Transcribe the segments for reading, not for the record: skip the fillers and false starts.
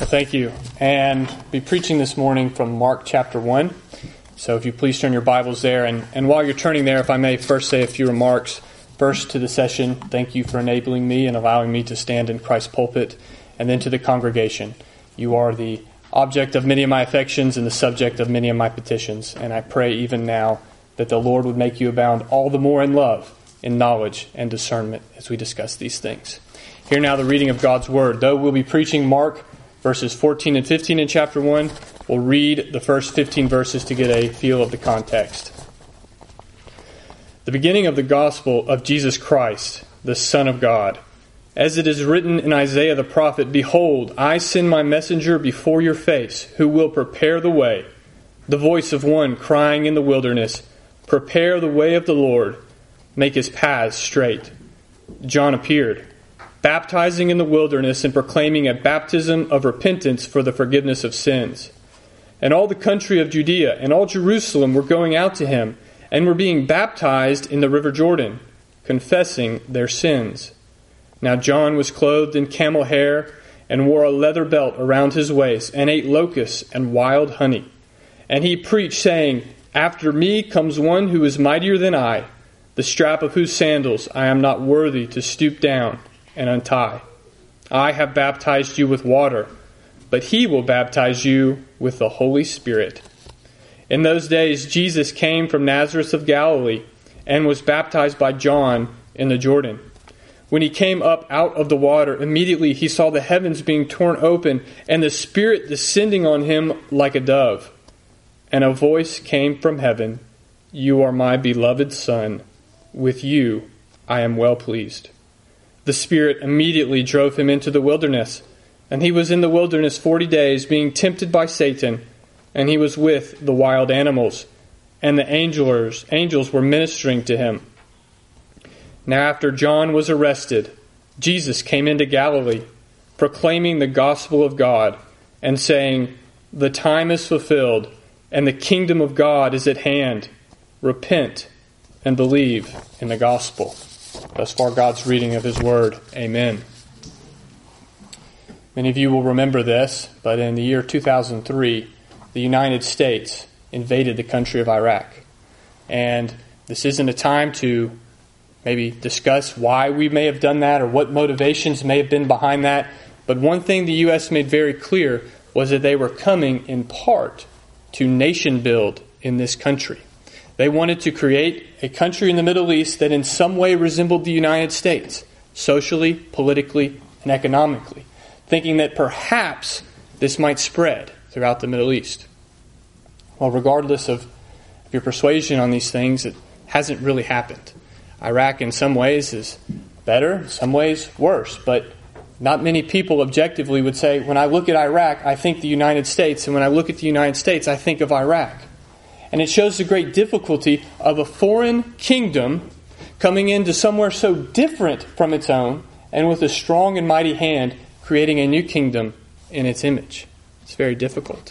Thank you. And I'll be preaching this morning from Mark chapter 1. So if you please turn your Bibles there. And while you're turning there, if I may first say a few remarks. First to the session, thank you for enabling me and allowing me to stand in Christ's pulpit. And then to the congregation. You are the object of many of my affections and the subject of many of my petitions. And I pray even now that the Lord would make you abound all the more in love, in knowledge, and discernment as we discuss these things. Hear now the reading of God's Word. Though we'll be preaching Mark verses 14 and 15 in chapter 1, we'll read the first 15 verses to get a feel of the context. The beginning of the gospel of Jesus Christ, the Son of God. As it is written in Isaiah the prophet, "Behold, I send my messenger before your face, who will prepare the way. The voice of one crying in the wilderness, prepare the way of the Lord, make his paths straight." John appeared, baptizing in the wilderness and proclaiming a baptism of repentance for the forgiveness of sins. And all the country of Judea and all Jerusalem were going out to him and were being baptized in the river Jordan, confessing their sins. Now John was clothed in camel hair and wore a leather belt around his waist and ate locusts and wild honey. And he preached, saying, "After me comes one who is mightier than I, the strap of whose sandals I am not worthy to stoop down and untie. I have baptized you with water, but he will baptize you with the Holy Spirit." In those days Jesus came from Nazareth of Galilee and was baptized by John in the Jordan. When he came up out of the water, immediately he saw the heavens being torn open and the Spirit descending on him like a dove. And a voice came from heaven, "You are my beloved Son. With you I am well pleased." The Spirit immediately drove him into the wilderness, and he was in the wilderness 40 days, being tempted by Satan, and he was with the wild animals, and the angels were ministering to him. Now after John was arrested, Jesus came into Galilee, proclaiming the gospel of God, and saying, "The time is fulfilled, and the kingdom of God is at hand. Repent and believe in the gospel." Thus far, God's reading of His Word. Amen. Many of you will remember this, but in the year 2003, the United States invaded the country of Iraq. And this isn't a time to maybe discuss why we may have done that or what motivations may have been behind that. But one thing the U.S. made very clear was that they were coming in part to nation build in this country. They wanted to create a country in the Middle East that in some way resembled the United States, socially, politically, and economically, thinking that perhaps this might spread throughout the Middle East. Well, regardless of your persuasion on these things, it hasn't really happened. Iraq in some ways is better, in some ways worse, but not many people objectively would say, when I look at Iraq, I think the United States, and when I look at the United States, I think of Iraq. And it shows the great difficulty of a foreign kingdom coming into somewhere so different from its own, and with a strong and mighty hand creating a new kingdom in its image. It's very difficult.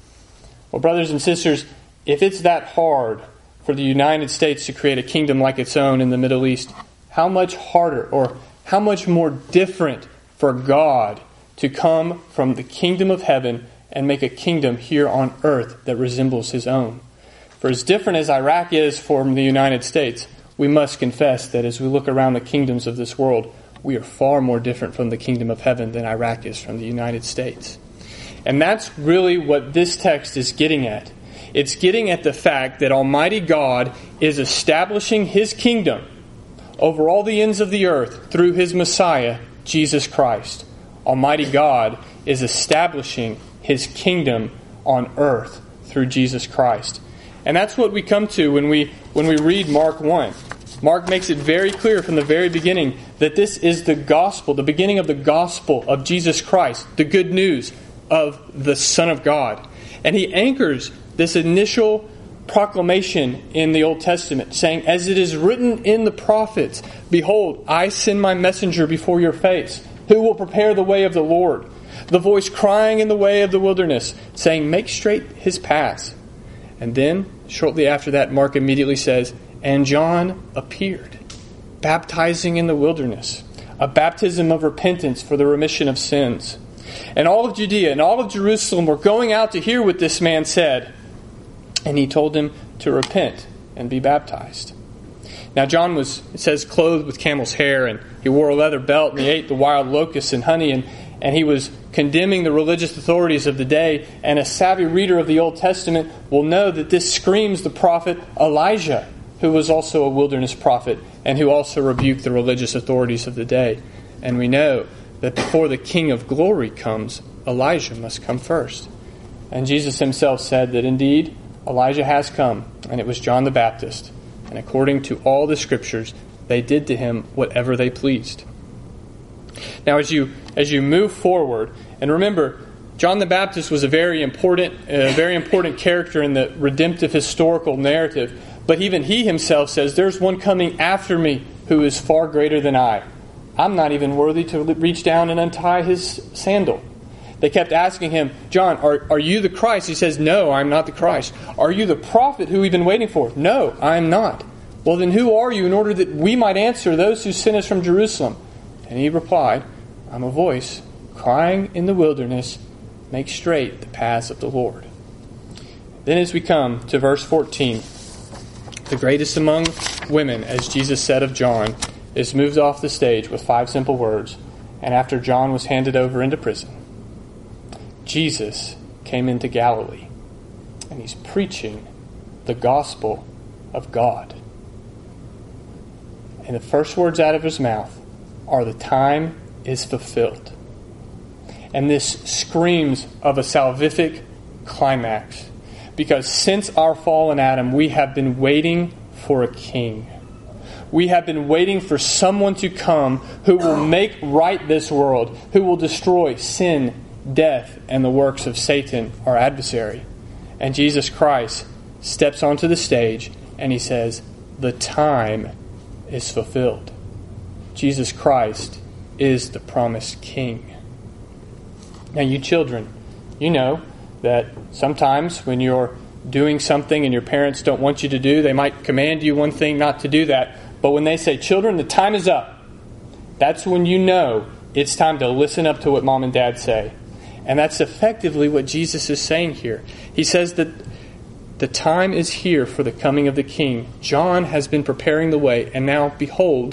Well, brothers and sisters, if it's that hard for the United States to create a kingdom like its own in the Middle East, how much harder or how much more different for God to come from the kingdom of heaven and make a kingdom here on earth that resembles His own. For as different as Iraq is from the United States, we must confess that as we look around the kingdoms of this world, we are far more different from the kingdom of heaven than Iraq is from the United States. And that's really what this text is getting at. It's getting at the fact that Almighty God is establishing His kingdom over all the ends of the earth through His Messiah, Jesus Christ. Almighty God is establishing His kingdom on earth through Jesus Christ. And that's what we come to when we read Mark 1. Mark makes it very clear from the very beginning that this is the gospel, the beginning of the gospel of Jesus Christ, the good news of the Son of God. And he anchors this initial proclamation in the Old Testament, saying, "As it is written in the prophets, behold, I send my messenger before your face, who will prepare the way of the Lord. The voice crying in the way of the wilderness, saying, make straight His paths." And then, shortly after that, Mark immediately says, "And John appeared, baptizing in the wilderness, a baptism of repentance for the remission of sins." And all of Judea and all of Jerusalem were going out to hear what this man said. And he told them to repent and be baptized. Now John was, it says, clothed with camel's hair, and he wore a leather belt, and he ate the wild locusts and honey, and he was condemning the religious authorities of the day. And a savvy reader of the Old Testament will know that this screams the prophet Elijah, who was also a wilderness prophet, and who also rebuked the religious authorities of the day. And we know that before the King of glory comes, Elijah must come first. And Jesus himself said that indeed Elijah has come, and it was John the Baptist. And according to all the Scriptures, they did to him whatever they pleased. Now, as you move forward, and remember, John the Baptist was a very important character in the redemptive historical narrative. But even he himself says, "There's one coming after me who is far greater than I. I'm not even worthy to reach down and untie his sandal." They kept asking him, "John, are you the Christ?" He says, "No, I'm not the Christ." "Are you the prophet who we've been waiting for?" "No, I am not." "Well, then who are you, in order that we might answer those who sent us from Jerusalem?" And he replied, "I'm a voice crying in the wilderness, make straight the paths of the Lord." Then as we come to verse 14, the greatest among women, as Jesus said of John, is moved off the stage with 5 simple words. And after John was handed over into prison, Jesus came into Galilee, and he's preaching the gospel of God. And the first words out of his mouth are, "The time is fulfilled." And this screams of a salvific climax, because since our fall in Adam, we have been waiting for a king. We have been waiting for someone to come who will make right this world, who will destroy sin, death, and the works of Satan, our adversary. And Jesus Christ steps onto the stage and he says, "The time is fulfilled." Jesus Christ is the promised king. Now, you children, you know that sometimes when you're doing something and your parents don't want you to do, they might command you one thing not to do that. But when they say, "Children, the time is up," that's when you know it's time to listen up to what mom and dad say. And that's effectively what Jesus is saying here. He says that the time is here for the coming of the king. John has been preparing the way, and now, behold,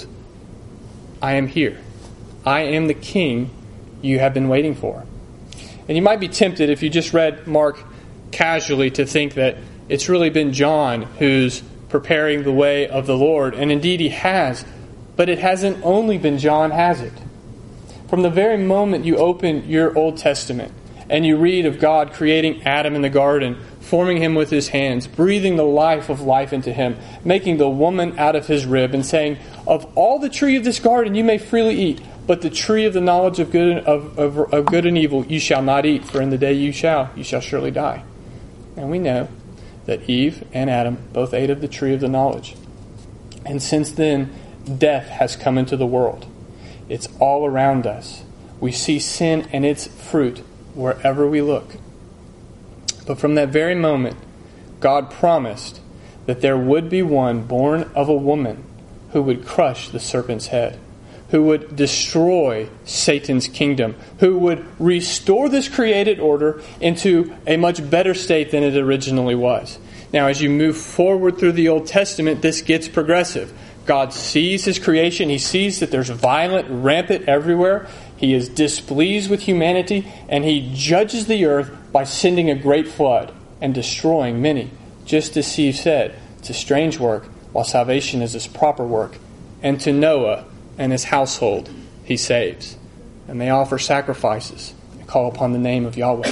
I am here. I am the king you have been waiting for. And you might be tempted, if you just read Mark casually, to think that it's really been John who's preparing the way of the Lord. And indeed he has. But it hasn't only been John, has it? From the very moment you open your Old Testament and you read of God creating Adam in the garden, forming him with his hands, breathing the life of life into him, making the woman out of his rib, and saying, "Of all the tree of this garden you may freely eat, but the tree of the knowledge of good and evil you shall not eat, for in the day you shall surely die." And we know that Eve and Adam both ate of the tree of the knowledge. And since then, death has come into the world. It's all around us. We see sin and its fruit wherever we look. But from that very moment, God promised that there would be one born of a woman who would crush the serpent's head, who would destroy Satan's kingdom, who would restore this created order into a much better state than it originally was. Now, as you move forward through the Old Testament, this gets progressive. God sees his creation. He sees that there's violent, rampant everywhere. He is displeased with humanity, and he judges the earth by sending a great flood and destroying many. Just as Steve said, it's a strange work, while salvation is his proper work. And to Noah and his household he saves. And they offer sacrifices and call upon the name of Yahweh.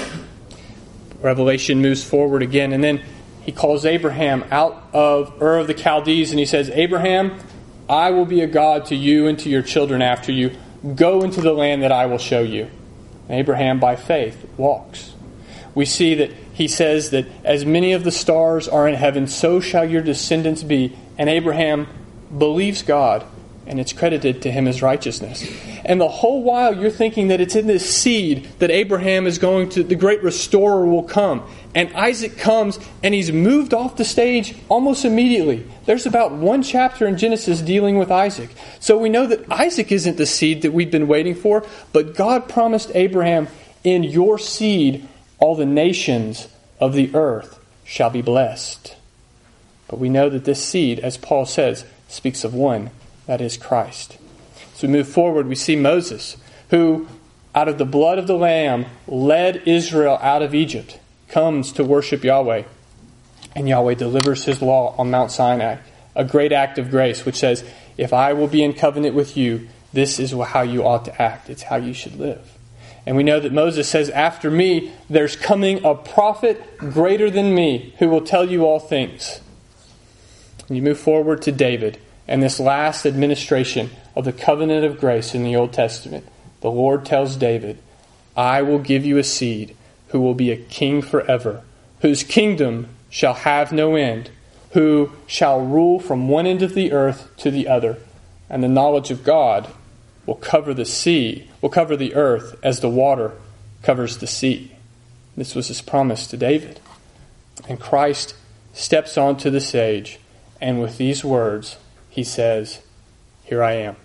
Revelation moves forward again, and then he calls Abraham out of Ur of the Chaldees, and he says, "Abraham, I will be a God to you and to your children after you. Go into the land that I will show you." And Abraham, by faith, walks. We see that he says that as many of the stars are in heaven, so shall your descendants be. And Abraham believes God, and it's credited to him as righteousness. And the whole while you're thinking that it's in this seed that Abraham is going to, the great restorer will come. And Isaac comes, and he's moved off the stage almost immediately. There's about one chapter in Genesis dealing with Isaac. So we know that Isaac isn't the seed that we've been waiting for, but God promised Abraham, In your seed all the nations of the earth shall be blessed. But we know that this seed, as Paul says, speaks of one, that is Christ. As we move forward, we see Moses, who, out of the blood of the Lamb, led Israel out of Egypt, comes to worship Yahweh. And Yahweh delivers his law on Mount Sinai, a great act of grace, which says, if I will be in covenant with you, this is how you ought to act. It's how you should live. And we know that Moses says, after me, there's coming a prophet greater than me who will tell you all things. And you move forward to David and this last administration of the covenant of grace in the Old Testament. The Lord tells David, I will give you a seed who will be a king forever, whose kingdom shall have no end, who shall rule from one end of the earth to the other. And the knowledge of God will cover the earth as the water covers the sea. This was his promise to David. And Christ steps onto the stage, and with these words, he says, here I am.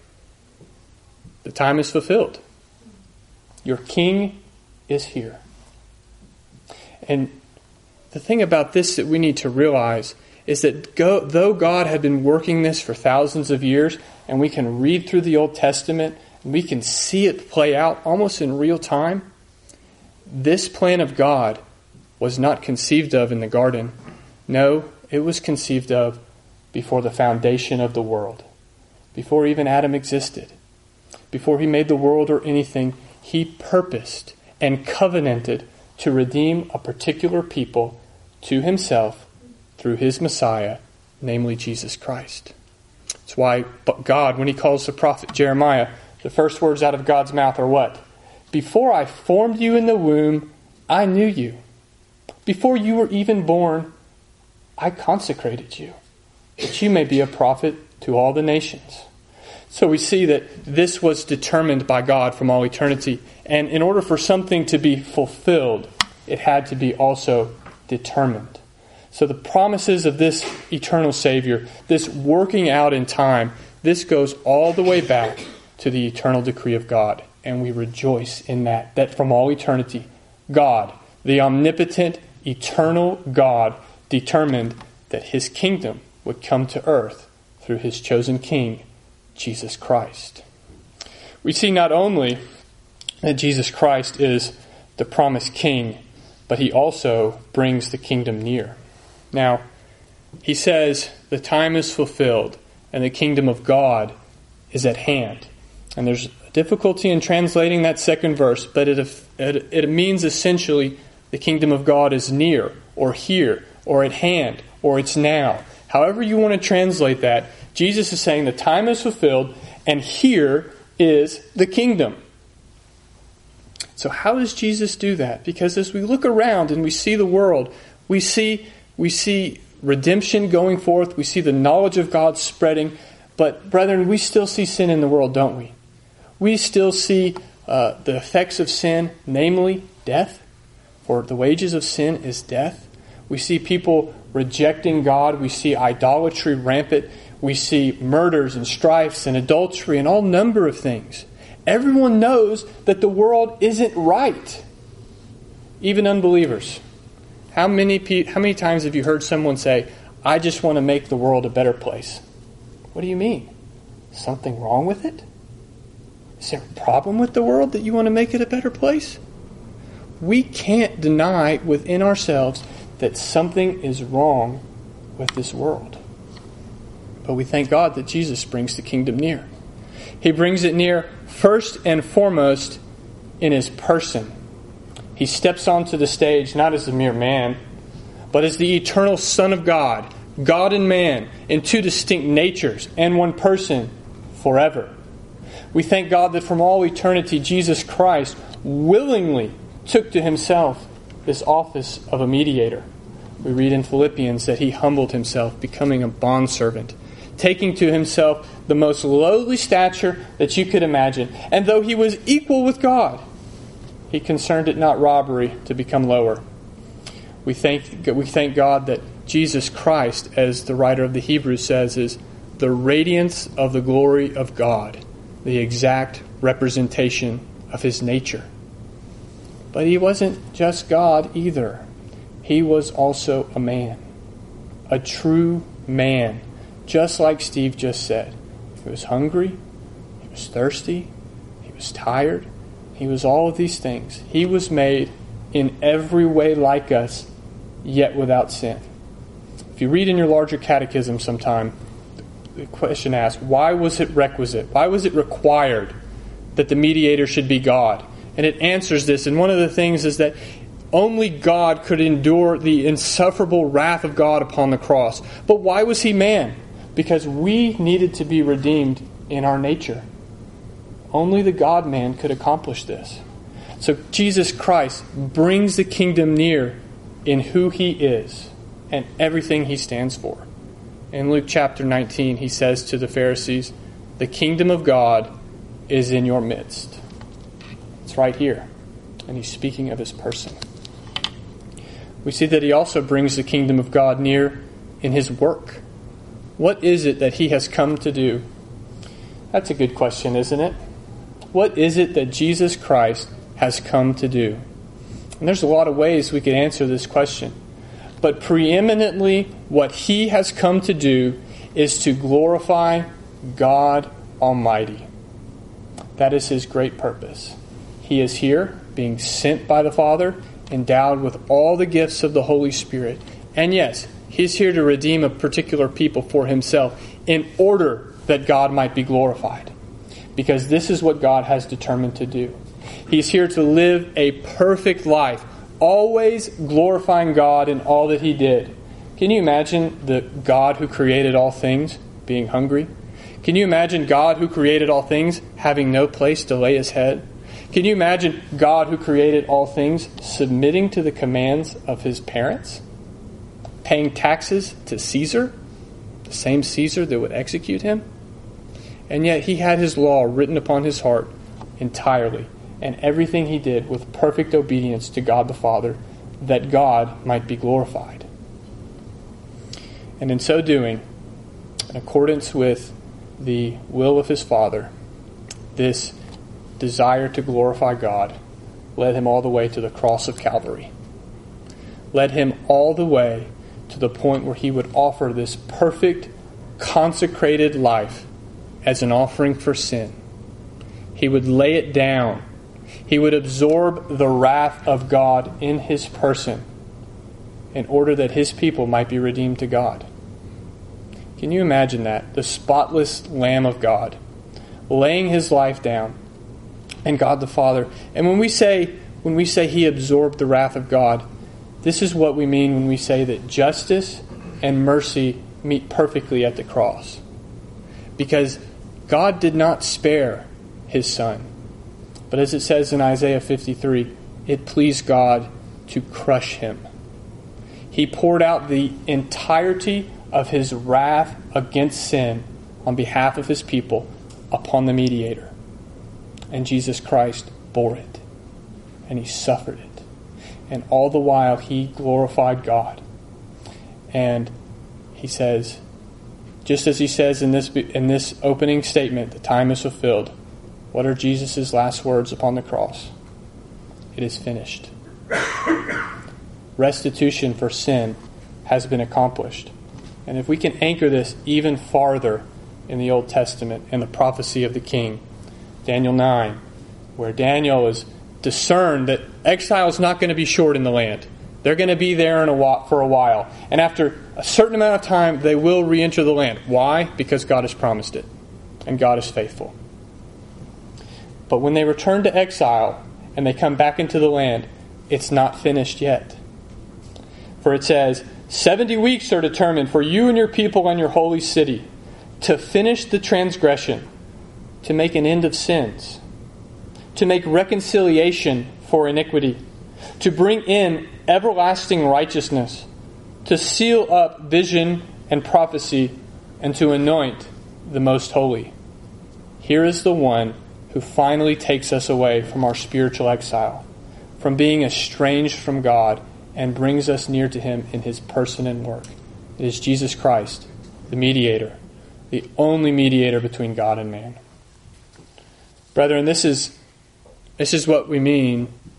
The time is fulfilled. Your king is here. And the thing about this that we need to realize is that though God had been working this for thousands of years, and we can read through the Old Testament, and we can see it play out almost in real time, this plan of God was not conceived of in the garden. No, it was conceived of before the foundation of the world. Before even Adam existed. Before he made the world or anything, he purposed and covenanted to redeem a particular people to himself through his Messiah, namely Jesus Christ. That's why God, when he calls the prophet Jeremiah, the first words out of God's mouth are what? Before I formed you in the womb, I knew you. Before you were even born, I consecrated you, that you may be a prophet to all the nations. So we see that this was determined by God from all eternity. And in order for something to be fulfilled, it had to be also determined. So the promises of this eternal Savior, this working out in time, this goes all the way back to the eternal decree of God. And we rejoice in that from all eternity, God, the omnipotent, eternal God, determined that his kingdom would come to earth through his chosen king, Jesus Christ. We see not only that Jesus Christ is the promised king, but he also brings the kingdom near. Now, he says the time is fulfilled and the kingdom of God is at hand. And there's difficulty in translating that second verse, but it means essentially the kingdom of God is near, or here, or at hand, or it's now. However you want to translate that, Jesus is saying the time is fulfilled and here is the kingdom. So how does Jesus do that? Because as we look around and we see the world, we see redemption going forth, we see the knowledge of God spreading, but brethren, we still see sin in the world, don't we? We still see the effects of sin, namely death. For the wages of sin is death. We see people rejecting God. We see idolatry rampant. We see murders and strifes and adultery and all number of things. Everyone knows that the world isn't right. Even unbelievers. How many times have you heard someone say, I just want to make the world a better place? What do you mean? Something wrong with it? Is there a problem with the world that you want to make it a better place? We can't deny within ourselves that something is wrong with this world. But we thank God that Jesus brings the kingdom near. He brings it near first and foremost in his person. He steps onto the stage not as a mere man, but as the eternal Son of God, God and man, in two distinct natures and one person forever. We thank God that from all eternity, Jesus Christ willingly took to himself this office of a mediator. We read in Philippians that he humbled himself, becoming a bondservant, taking to himself the most lowly stature that you could imagine. And though he was equal with God, he concerned it not robbery to become lower. We thank God that Jesus Christ, as the writer of the Hebrews says, is the radiance of the glory of God, the exact representation of his nature. But he wasn't just God either. He was also a man. A true man. Just like Steve just said. He was hungry. He was thirsty. He was tired. He was all of these things. He was made in every way like us, yet without sin. If you read in your larger catechism sometime, the question asks, why was it requisite? Why was it required that the mediator should be God? And it answers this. And one of the things is that only God could endure the insufferable wrath of God upon the cross. But why was he man? Because we needed to be redeemed in our nature. Only the God-man could accomplish this. So Jesus Christ brings the kingdom near in who he is and everything he stands for. In Luke chapter 19, he says to the Pharisees, the kingdom of God is in your midst. It's right here. And he's speaking of his person. We see that he also brings the kingdom of God near in his work. What is it that he has come to do? That's a good question, isn't it? What is it that Jesus Christ has come to do? And there's a lot of ways we could answer this question. But preeminently, what he has come to do is to glorify God Almighty. That is his great purpose. He is here, being sent by the Father, endowed with all the gifts of the Holy Spirit. And yes, he's here to redeem a particular people for himself in order that God might be glorified. Because this is what God has determined to do. He's here to live a perfect life, always glorifying God in all that he did. Can you imagine the God who created all things being hungry? Can you imagine God who created all things having no place to lay his head? Can you imagine God who created all things submitting to the commands of his parents? Paying taxes to Caesar, the same Caesar that would execute him? And yet he had his law written upon his heart entirely, and everything he did with perfect obedience to God the Father, that God might be glorified. And in so doing, in accordance with the will of his Father, this desire to glorify God led him all the way to the cross of Calvary. Led him all the way to the point where he would offer this perfect, consecrated life as an offering for sin. He would lay it down. He would absorb the wrath of God in his person in order that his people might be redeemed to God. Can you imagine that? The spotless Lamb of God laying his life down, and God the Father. And when we say he absorbed the wrath of God, this is what we mean when we say that justice and mercy meet perfectly at the cross. Because God did not spare his Son. But as it says in Isaiah 53, it pleased God to crush him. He poured out the entirety of his wrath against sin on behalf of his people upon the mediator. And Jesus Christ bore it. And he suffered it. And all the while he glorified God. And he says, just as he says in this opening statement, the time is fulfilled. What are Jesus' last words upon the cross? It is finished. Restitution for sin has been accomplished. And if we can anchor this even farther in the Old Testament and the prophecy of the king, Daniel 9, where Daniel is discerned that exile is not going to be short in the land. They're going to be there for a while. And after a certain amount of time, they will re-enter the land. Why? Because God has promised it. And God is faithful. But when they return to exile and they come back into the land, it's not finished yet. For it says, 70 weeks are determined for you and your people and your holy city to finish the transgression, to make an end of sins, to make reconciliation for iniquity, to bring in everlasting righteousness, to seal up vision and prophecy, and to anoint the most holy. Here is the one who finally takes us away from our spiritual exile, from being estranged from God, and brings us near to him in his person and work. It is Jesus Christ, the mediator, the only mediator between God and man. Brethren, this is what we mean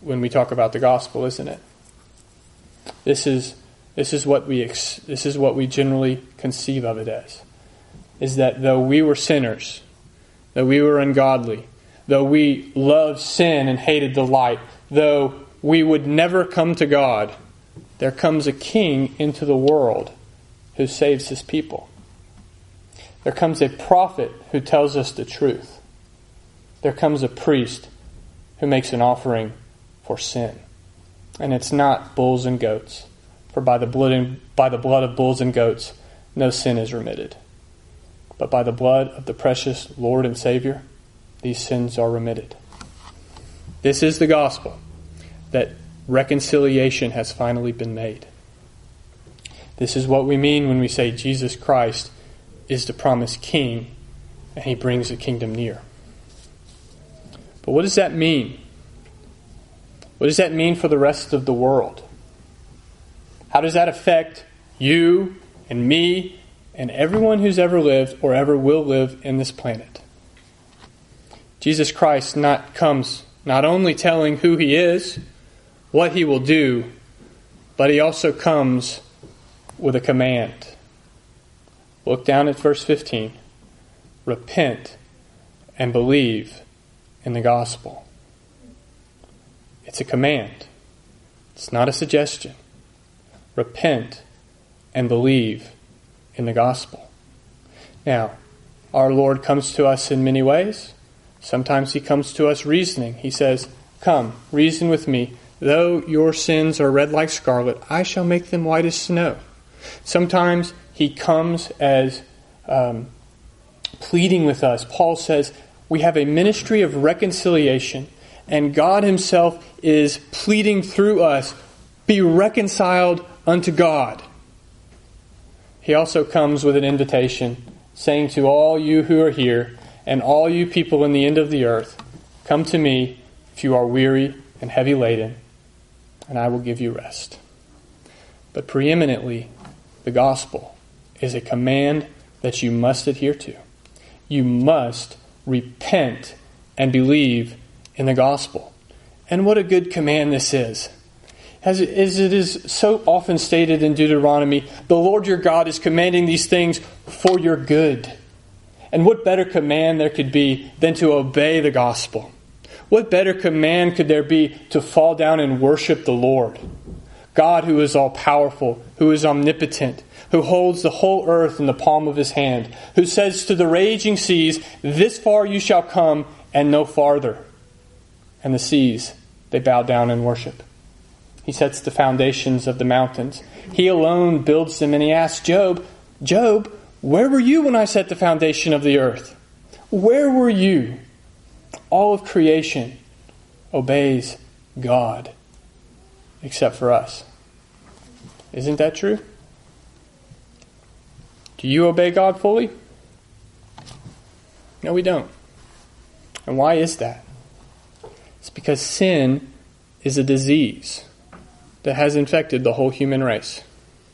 when we talk about the gospel, isn't it? This is what we generally conceive of it as. Is that though we were sinners, though we were ungodly, though we loved sin and hated the light, though we would never come to God, there comes a king into the world who saves his people. There comes a prophet who tells us the truth. There comes a priest who makes an offering for sin. And it's not bulls and goats, for by the blood of bulls and goats no sin is remitted. But by the blood of the precious Lord and Savior, these sins are remitted. This is the gospel, that reconciliation has finally been made. This is what we mean when we say Jesus Christ is the promised king and he brings the kingdom near. But what does that mean? What does that mean for the rest of the world? How does that affect you and me and everyone who's ever lived or ever will live in this planet? Jesus Christ comes not only telling who he is, what he will do, but he also comes with a command. Look down at verse 15. Repent and believe in the gospel. It's a command. It's not a suggestion. Repent and believe in the gospel. Now, our Lord comes to us in many ways. Sometimes he comes to us reasoning. He says, "Come, reason with me. Though your sins are red like scarlet, I shall make them white as snow." Sometimes he comes as pleading with us. Paul says, we have a ministry of reconciliation, and God himself is pleading through us, be reconciled unto God. He also comes with an invitation, saying to all you who are here, and all you people in the end of the earth, come to me if you are weary and heavy laden, and I will give you rest. But preeminently, the gospel is a command that you must adhere to. You must repent and believe in the gospel. And what a good command this is. As it is so often stated in Deuteronomy, the Lord your God is commanding these things for your good. And what better command there could be than to obey the gospel? What better command could there be to fall down and worship the Lord? God, who is all-powerful, who is omnipotent, who holds the whole earth in the palm of his hand, who says to the raging seas, "This far you shall come, and no farther." And the seas, they bow down and worship. He sets the foundations of the mountains. He alone builds them, and he asks Job, "Job, where were you when I set the foundation of the earth? Where were you?" All of creation obeys God, except for us. Isn't that true? Do you obey God fully? No, we don't. And why is that? It's because sin is a disease that has infected the whole human race.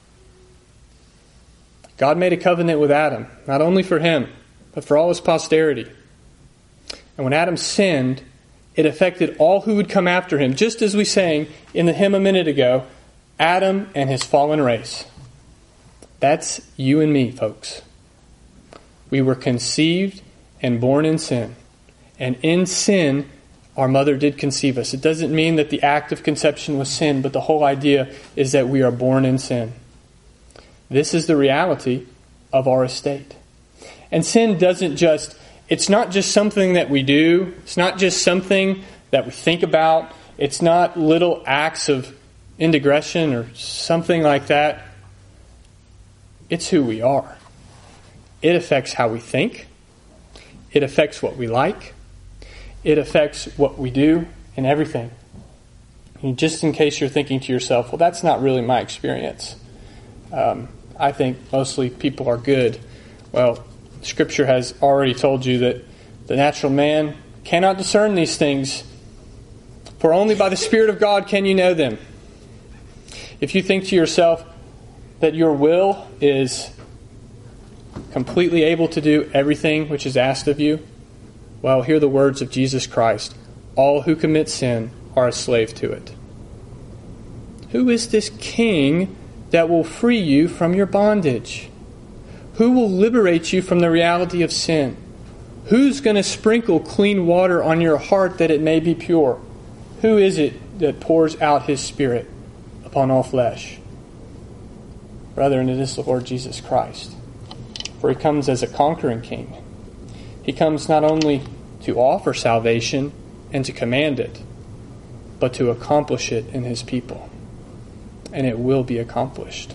God made a covenant with Adam, not only for him, but for all his posterity. And when Adam sinned, it affected all who would come after him, just as we sang in the hymn a minute ago, Adam and his fallen race. That's you and me, folks. We were conceived and born in sin. And in sin, our mother did conceive us. It doesn't mean that the act of conception was sin, but the whole idea is that we are born in sin. This is the reality of our estate. And sin it's not just something that we do. It's not just something that we think about. It's not little acts of indiscretion or something like that. It's who we are. It affects how we think. It affects what we like. It affects what we do and everything. And just in case you're thinking to yourself, well, that's not really my experience. I think mostly people are good. Well, Scripture has already told you that the natural man cannot discern these things, for only by the Spirit of God can you know them. If you think to yourself that your will is completely able to do everything which is asked of you, well, hear the words of Jesus Christ. All who commit sin are a slave to it. Who is this king that will free you from your bondage? Who will liberate you from the reality of sin? Who's going to sprinkle clean water on your heart that it may be pure? Who is it that pours out His Spirit upon all flesh? Brethren, it is the Lord Jesus Christ. For He comes as a conquering king. He comes not only to offer salvation and to command it, but to accomplish it in His people. And it will be accomplished.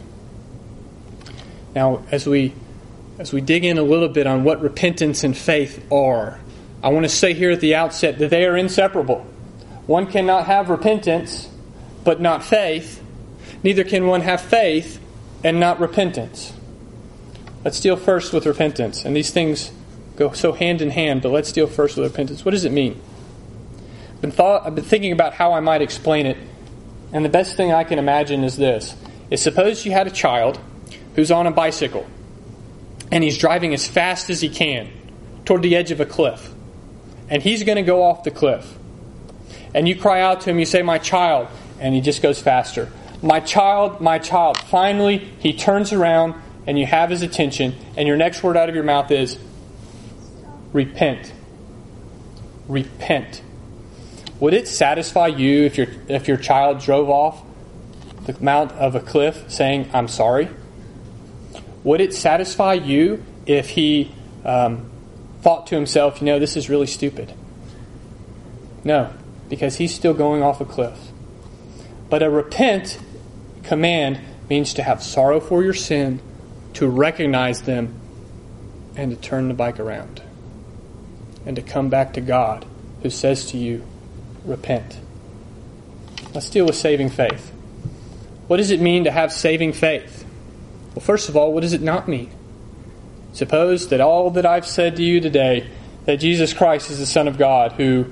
Now, as we dig in a little bit on what repentance and faith are, I want to say here at the outset that they are inseparable. One cannot have repentance but not faith. Neither can one have faith and not repentance. Let's deal first with repentance. And these things go so hand in hand, but let's deal first with repentance. What does it mean? I've been thinking about how I might explain it, and the best thing I can imagine is this. Suppose you had a child who's on a bicycle, and he's driving as fast as he can toward the edge of a cliff. And he's going to go off the cliff. And you cry out to him, you say, "My child," and he just goes faster. "My child, my child." Finally, he turns around, and you have his attention, and your next word out of your mouth is, "Repent." Repent. Would it satisfy you if your child drove off the mount of a cliff saying, "I'm sorry"? Would it satisfy you if he thought to himself, "This is really stupid"? No, because he's still going off a cliff. But a repent command means to have sorrow for your sin, to recognize them, and to turn the bike around. And to come back to God, who says to you, repent. Let's deal with saving faith. What does it mean to have saving faith? Well, first of all, what does it not mean? Suppose that all that I've said to you today, that Jesus Christ is the Son of God, who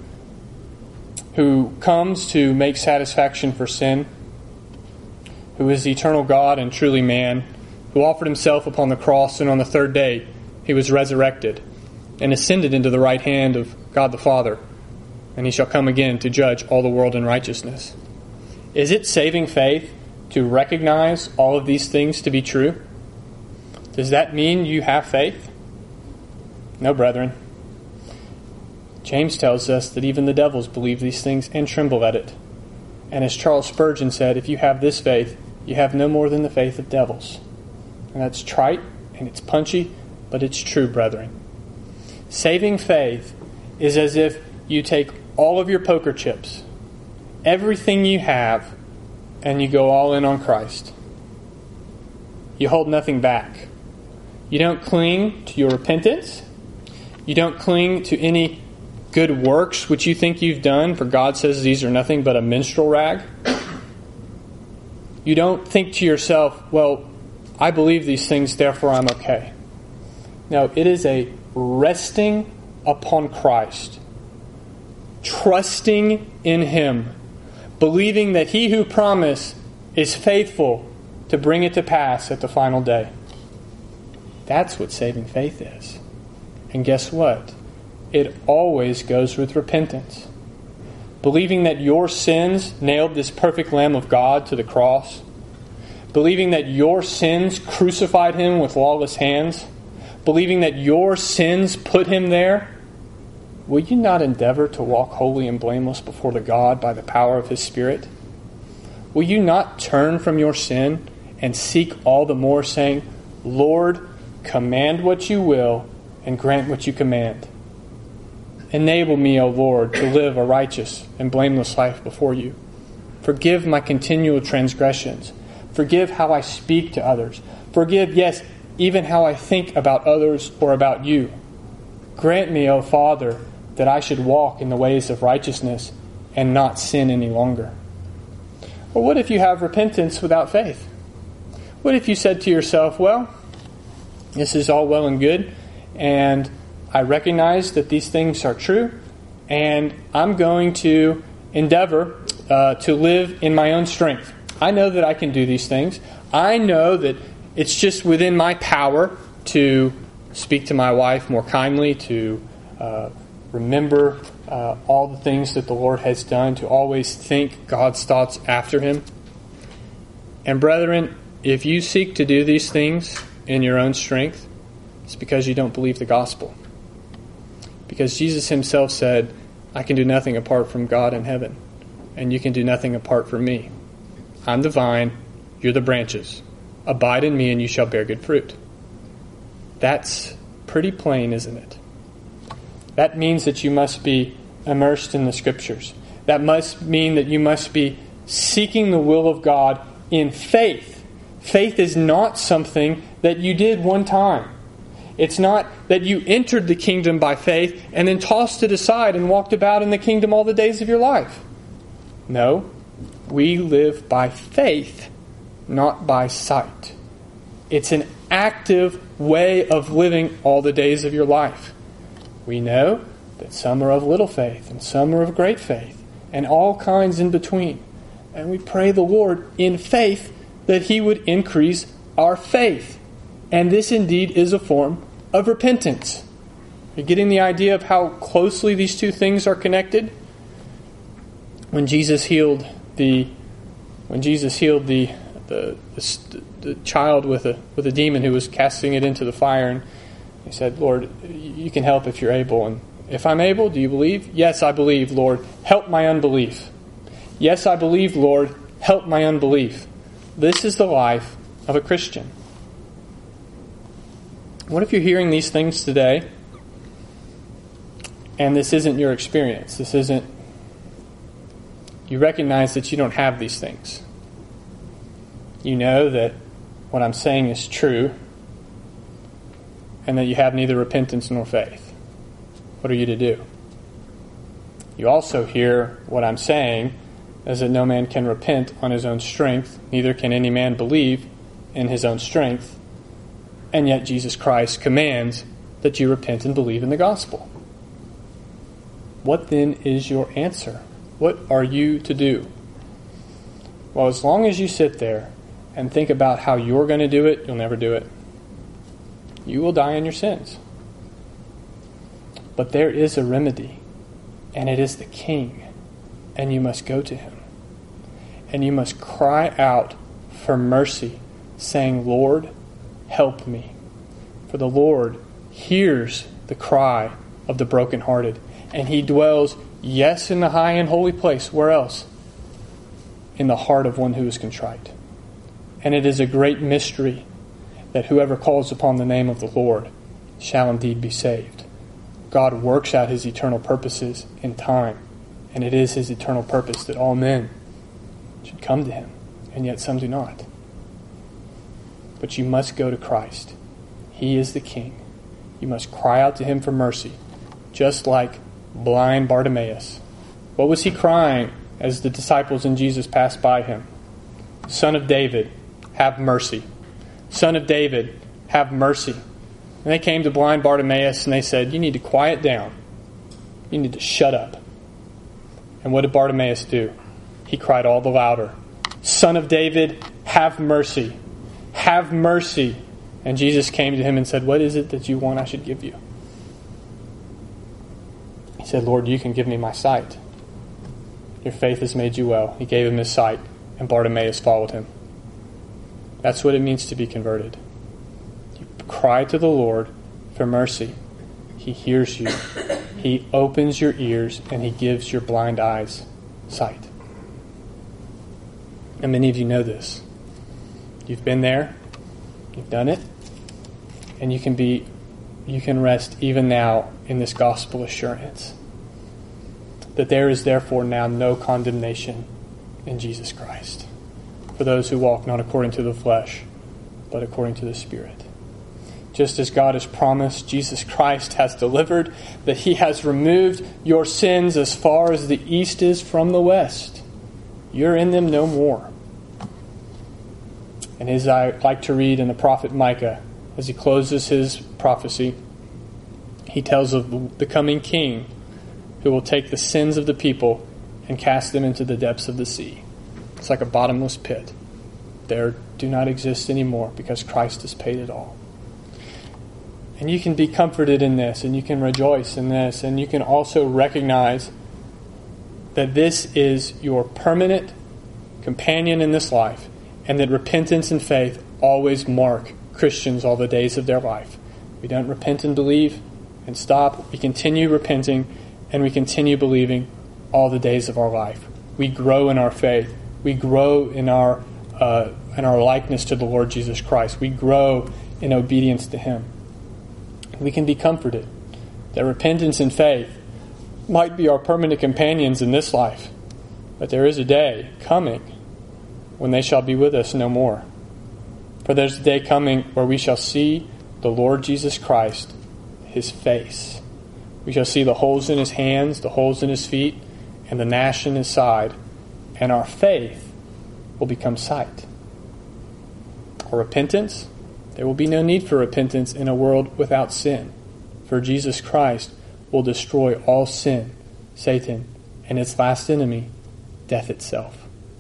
comes to make satisfaction for sin, who is the eternal God and truly man, who offered himself upon the cross, and on the third day he was resurrected and ascended into the right hand of God the Father, and he shall come again to judge all the world in righteousness. Is it saving faith to recognize all of these things to be true? Does that mean you have faith? No, brethren. James tells us that even the devils believe these things and tremble at it. And as Charles Spurgeon said, if you have this faith, you have no more than the faith of devils. And that's trite and it's punchy, but it's true, brethren. Saving faith is as if you take all of your poker chips, everything you have, and you go all in on Christ. You hold nothing back. You don't cling to your repentance. You don't cling to any good works which you think you've done, for God says these are nothing but a minstrel rag. You don't think to yourself, well, I believe these things, therefore I'm okay. No, it is a resting upon Christ, trusting in Him, believing that He who promised is faithful to bring it to pass at the final day. That's what saving faith is. And guess what? It always goes with repentance. Believing that your sins nailed this perfect Lamb of God to the cross. Believing that your sins crucified Him with lawless hands. Believing that your sins put Him there. Will you not endeavor to walk holy and blameless before the God by the power of His Spirit? Will you not turn from your sin and seek all the more, saying, Lord, command what you will and grant what you command. Enable me, O Lord, to live a righteous and blameless life before you. Forgive my continual transgressions. Forgive how I speak to others. Forgive, yes, even how I think about others or about you. Grant me, O Father, that I should walk in the ways of righteousness and not sin any longer. Or what if you have repentance without faith? What if you said to yourself, well, this is all well and good, and I recognize that these things are true, and I'm going to endeavor to live in my own strength. I know that I can do these things. I know that it's just within my power to speak to my wife more kindly, to remember all the things that the Lord has done, to always think God's thoughts after Him. And brethren, if you seek to do these things in your own strength, it's because you don't believe the gospel. Because Jesus Himself said, I can do nothing apart from God in heaven, and you can do nothing apart from me. I'm the vine, you're the branches. Abide in me and you shall bear good fruit. That's pretty plain, isn't it? That means that you must be immersed in the Scriptures. That must mean that you must be seeking the will of God in faith. Faith is not something that you did one time. It's not that you entered the kingdom by faith and then tossed it aside and walked about in the kingdom all the days of your life. No, we live by faith, not by sight. It's an active way of living all the days of your life. We know that some are of little faith and some are of great faith and all kinds in between. And we pray the Lord in faith that He would increase our faith. And this indeed is a form of repentance. You're getting the idea of how closely these two things are connected? When Jesus healed the child with a demon who was casting it into the fire, and He said, Lord, you can help if you're able. And if I'm able, do you believe? Yes, I believe, Lord. Help my unbelief. Yes, I believe, Lord. Help my unbelief. This is the life of a Christian. What if you're hearing these things today and this isn't your experience? You recognize that you don't have these things. You know that what I'm saying is true and that you have neither repentance nor faith. What are you to do? You also hear what I'm saying is that no man can repent on his own strength, neither can any man believe in his own strength, and yet Jesus Christ commands that you repent and believe in the gospel. What then is your answer? What are you to do? Well, as long as you sit there and think about how you're going to do it, you'll never do it. You will die in your sins. But there is a remedy, and it is the King, and you must go to Him. And you must cry out for mercy, saying, Lord, help me. For the Lord hears the cry of the brokenhearted, and He dwells, yes, in the high and holy place. Where else? In the heart of one who is contrite. And it is a great mystery that whoever calls upon the name of the Lord shall indeed be saved. God works out His eternal purposes in time, and it is His eternal purpose that all men should come to Him, and yet some do not. But you must go to Christ. He is the King. You must cry out to Him for mercy, just like blind Bartimaeus. What was he crying as the disciples and Jesus passed by him? Son of David, have mercy. Son of David, have mercy. And they came to blind Bartimaeus and they said, you need to quiet down. You need to shut up. And what did Bartimaeus do? He cried all the louder, Son of David, have mercy. Have mercy. And Jesus came to him and said, what is it that you want I should give you? He said, Lord, you can give me my sight. Your faith has made you well. He gave him his sight, and Bartimaeus followed him. That's what it means to be converted. You cry to the Lord for mercy. He hears you. He opens your ears, and He gives your blind eyes sight. And many of you know this. You've been there. You've done it. And you can rest even now in this gospel assurance that there is therefore now no condemnation in Jesus Christ for those who walk not according to the flesh, but according to the Spirit. Just as God has promised, Jesus Christ has delivered, that He has removed your sins as far as the east is from the west. You're in them no more. And as I like to read in the prophet Micah, as he closes his prophecy, he tells of the coming King who will take the sins of the people and cast them into the depths of the sea. It's like a bottomless pit. There do not exist anymore because Christ has paid it all. And you can be comforted in this, and you can rejoice in this, and you can also recognize that this is your permanent companion in this life, and that repentance and faith always mark Christians all the days of their life. We don't repent and believe and stop. We continue repenting and we continue believing all the days of our life. We grow in our faith. We grow in our likeness to the Lord Jesus Christ. We grow in obedience to Him. We can be comforted that repentance and faith might be our permanent companions in this life, but there is a day coming when they shall be with us no more. For there's a day coming where we shall see the Lord Jesus Christ, His face. We shall see the holes in His hands, the holes in His feet, and the gnash in His side, and our faith will become sight. Our repentance, there will be no need for repentance in a world without sin, for Jesus Christ will destroy all sin, Satan, and its last enemy, death itself.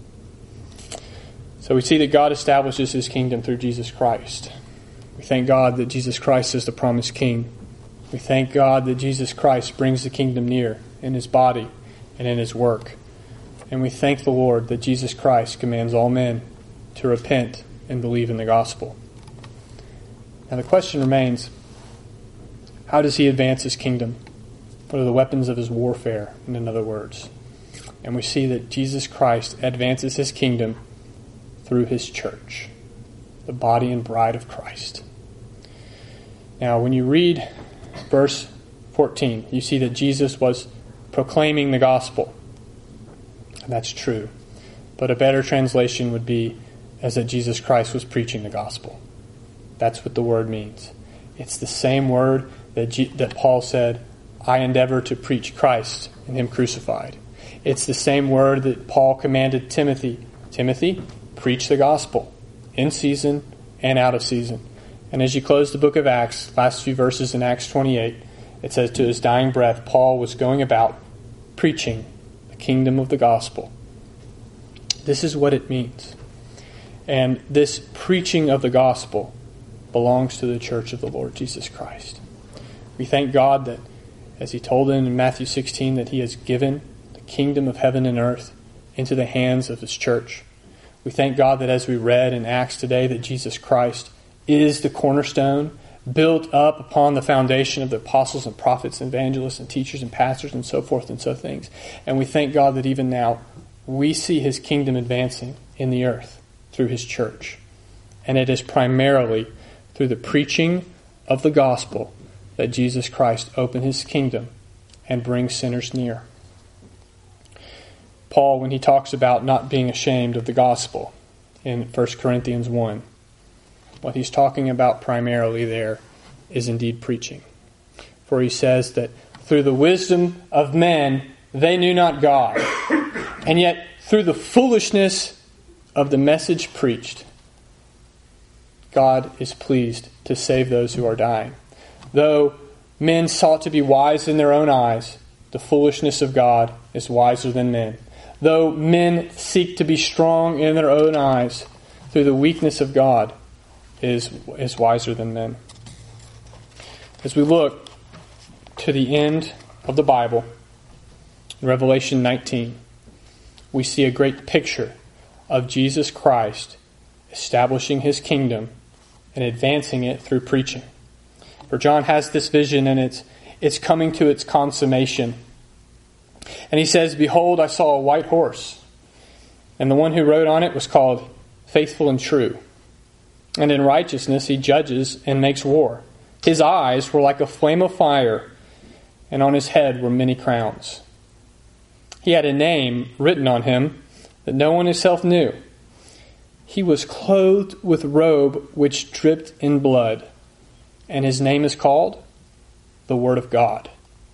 So we see that God establishes His kingdom through Jesus Christ. We thank God that Jesus Christ is the promised King. We thank God that Jesus Christ brings the kingdom near in His body and in His work. And we thank the Lord that Jesus Christ commands all men to repent and believe in the gospel. Now the question remains, how does He advance His kingdom? What are the weapons of His warfare, in other words? And we see that Jesus Christ advances His kingdom through His church, the body and bride of Christ. Now, when you read verse 14, you see that Jesus was proclaiming the gospel. And that's true. But a better translation would be as that Jesus Christ was preaching the gospel. That's what the word means. It's the same word that Paul said, I endeavor to preach Christ and Him crucified. It's the same word that Paul commanded Timothy, preach the gospel in season and out of season. And as you close the book of Acts, last few verses in Acts 28, it says to his dying breath, Paul was going about preaching the kingdom of the gospel. This is what it means. And this preaching of the gospel belongs to the church of the Lord Jesus Christ. We thank God that, as He told in Matthew 16, that He has given the kingdom of heaven and earth into the hands of His church. We thank God that as we read in Acts today, that Jesus Christ is the cornerstone, built up upon the foundation of the apostles and prophets, evangelists and teachers and pastors and so forth and so things. And we thank God that even now we see His kingdom advancing in the earth through His church. And it is primarily through the preaching of the gospel that Jesus Christ opened His kingdom and brings sinners near. Paul, when he talks about not being ashamed of the gospel in 1 Corinthians 1, what he's talking about primarily there is indeed preaching. For he says that through the wisdom of men, they knew not God. And yet, through the foolishness of the message preached, God is pleased to save those who are dying. Though men sought to be wise in their own eyes, the foolishness of God is wiser than men. Though men seek to be strong in their own eyes, through the weakness of God is wiser than men. As we look to the end of the Bible, in Revelation 19, we see a great picture of Jesus Christ establishing His kingdom and advancing it through preaching. For John has this vision and it's coming to its consummation. And he says, Behold, I saw a white horse, and the one who rode on it was called Faithful and True. And in righteousness he judges and makes war. His eyes were like a flame of fire, and on his head were many crowns. He had a name written on him that no one himself knew. He was clothed with robe which dripped in blood, and his name is called the Word of God.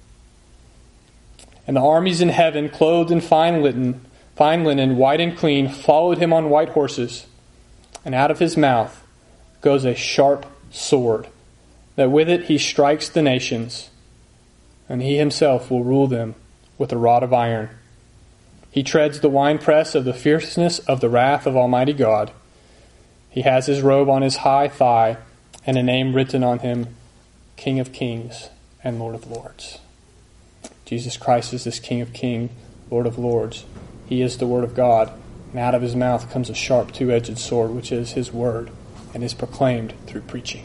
And the armies in heaven, clothed in fine linen, white and clean, followed him on white horses. And out of his mouth goes a sharp sword, that with it he strikes the nations, and he himself will rule them with a rod of iron. He treads the winepress of the fierceness of the wrath of Almighty God. He has his robe on his high thigh, and a name written on him, King of kings and Lord of lords. Jesus Christ is this King of kings, Lord of lords. He is the Word of God, and out of his mouth comes a sharp two-edged sword, which is his word, and is proclaimed through preaching.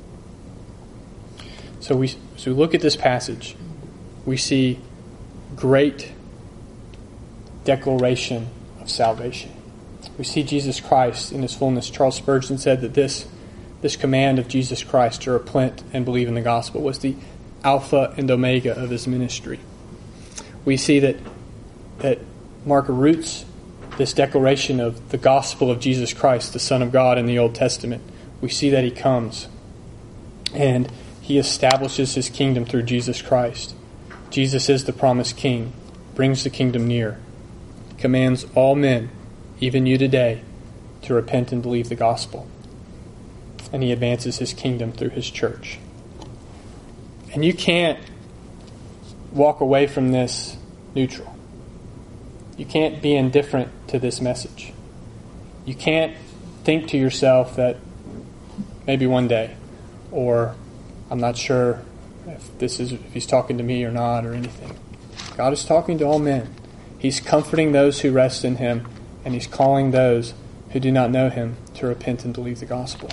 So as we look at this passage, we see great declaration of salvation. We see Jesus Christ in his fullness. Charles Spurgeon said that this command of Jesus Christ to repent and believe in the gospel was the alpha and omega of his ministry. We see that Mark roots this declaration of the gospel of Jesus Christ, the Son of God, in the Old Testament. We see that he comes and he establishes his kingdom through Jesus Christ. Jesus is the promised king, brings the kingdom near, commands all men, even you today, to repent and believe the gospel. And he advances his kingdom through his church. And you can't walk away from this neutral. You can't be indifferent to this message. You can't think to yourself that maybe one day, or I'm not sure if he's talking to me or not or anything. God is talking to all men. He's comforting those who rest in him, and he's calling those who do not know him to repent and believe the gospel.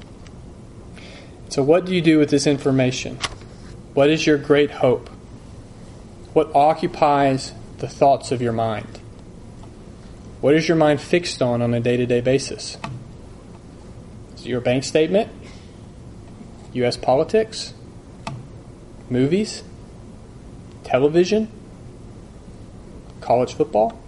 So what do you do with this information? What is your great hope? What occupies the thoughts of your mind? What is your mind fixed on a day-to-day basis? Is it your bank statement? U.S. politics? Movies? Television? College football?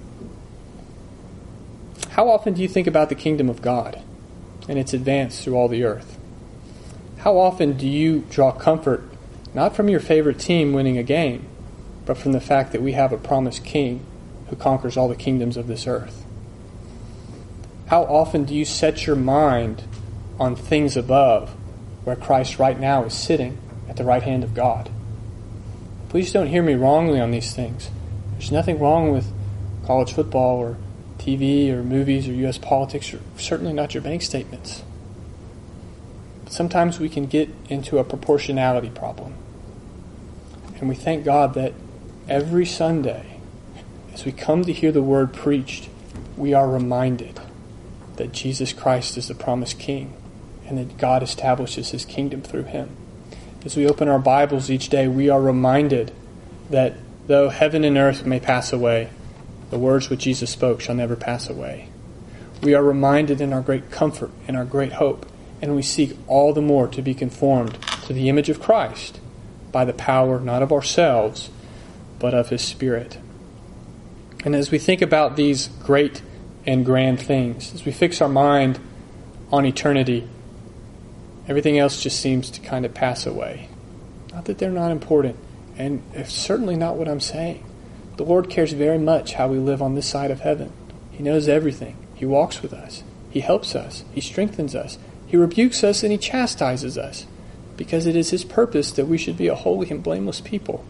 How often do you think about the kingdom of God and its advance through all the earth? How often do you draw comfort not from your favorite team winning a game, but from the fact that we have a promised king who conquers all the kingdoms of this earth? How often do you set your mind on things above, where Christ right now is sitting at the right hand of God? Please don't hear me wrongly on these things. There's nothing wrong with college football or TV or movies or U.S. politics, or certainly not your bank statements. But sometimes we can get into a proportionality problem. And we thank God that every Sunday, as we come to hear the word preached, we are reminded that Jesus Christ is the promised King, and that God establishes his kingdom through him. As we open our Bibles each day, we are reminded that though heaven and earth may pass away, the words which Jesus spoke shall never pass away. We are reminded in our great comfort and our great hope, and we seek all the more to be conformed to the image of Christ by the power not of ourselves, but of his Spirit. And as we think about these great and grand things, as we fix our mind on eternity, everything else just seems to kind of pass away. Not that they're not important, and it's certainly not what I'm saying. The Lord cares very much how we live on this side of heaven. He knows everything. He walks with us. He helps us. He strengthens us. He rebukes us and he chastises us, because it is his purpose that we should be a holy and blameless people.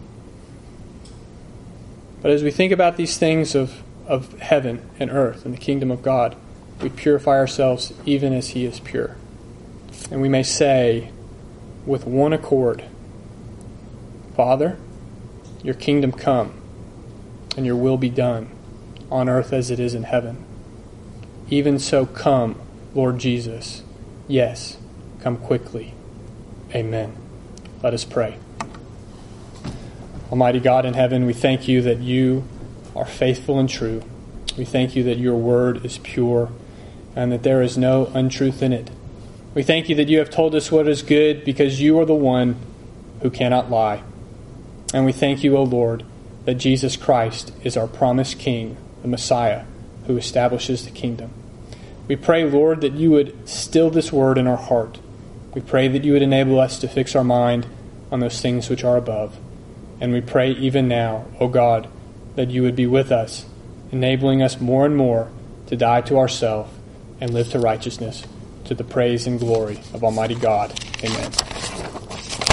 But as we think about these things of heaven and earth and the kingdom of God, we purify ourselves even as he is pure. And we may say with one accord, Father, your kingdom come, and your will be done on earth as it is in heaven. Even so come, Lord Jesus. Yes, come quickly. Amen. Let us pray. Almighty God in heaven, we thank you that you are faithful and true. We thank you that your word is pure and that there is no untruth in it. We thank you that you have told us what is good, because you are the one who cannot lie. And we thank you, O Lord, that Jesus Christ is our promised King, the Messiah, who establishes the kingdom. We pray, Lord, that you would still this word in our heart. We pray that you would enable us to fix our mind on those things which are above. And we pray even now, O God, that you would be with us, enabling us more and more to die to ourselves and live to righteousness, to the praise and glory of Almighty God. Amen.